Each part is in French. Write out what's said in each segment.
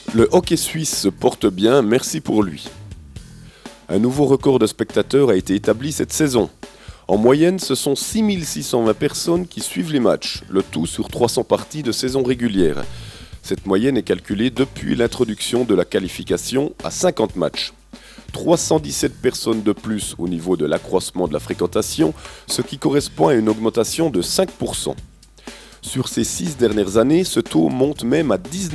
Le hockey suisse se porte bien, merci pour lui. Un nouveau record de spectateurs a été établi cette saison. En moyenne, ce sont 6620 personnes qui suivent les matchs, le tout sur 300 parties de saison régulière. Cette moyenne est calculée depuis l'introduction de la qualification à 50 matchs. 317 personnes de plus au niveau de l'accroissement de la fréquentation, ce qui correspond à une augmentation de 5%. Sur ces 6 dernières années, ce taux monte même à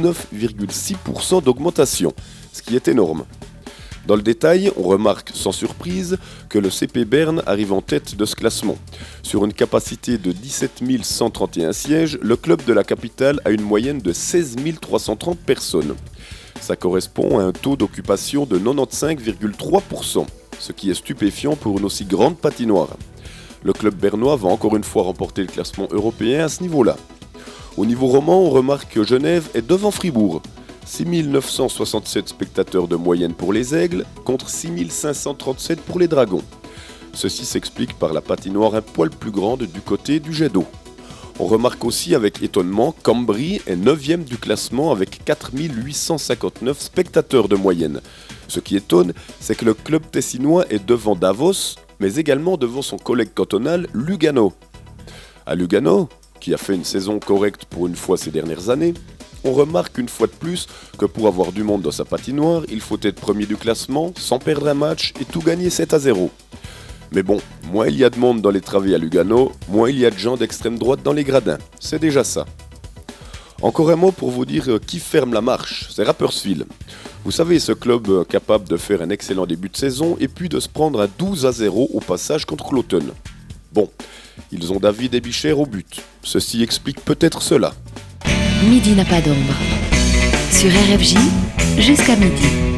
19,6% d'augmentation, ce qui est énorme. Dans le détail, on remarque sans surprise que le CP Berne arrive en tête de ce classement. Sur une capacité de 17 131 sièges, le club de la capitale a une moyenne de 16 330 personnes. Ça correspond à un taux d'occupation de 95,3%, ce qui est stupéfiant pour une aussi grande patinoire. Le club bernois va encore une fois remporter le classement européen à ce niveau-là. Au niveau roman, on remarque que Genève est devant Fribourg. 6 967 spectateurs de moyenne pour les Aigles contre 6 537 pour les Dragons. Ceci s'explique par la patinoire un poil plus grande du côté du jet d'eau. On remarque aussi avec étonnement qu'Ambry est 9e du classement avec 4 859 spectateurs de moyenne. Ce qui étonne, c'est que le club tessinois est devant Davos, mais également devant son collègue cantonal Lugano. À Lugano, qui a fait une saison correcte pour une fois ces dernières années, on remarque une fois de plus que pour avoir du monde dans sa patinoire, il faut être premier du classement, sans perdre un match et tout gagner 7-0. Mais bon, moins il y a de monde dans les travées à Lugano, moins il y a de gens d'extrême droite dans les gradins. C'est déjà ça. Encore un mot pour vous dire qui ferme la marche, c'est Rapperswil. Vous savez, ce club capable de faire un excellent début de saison et puis de se prendre un 12-0 au passage contre Cloton. Bon, ils ont David Ebicher au but. Ceci explique peut-être cela. Midi n'a pas d'ombre. Sur RFJ, jusqu'à midi.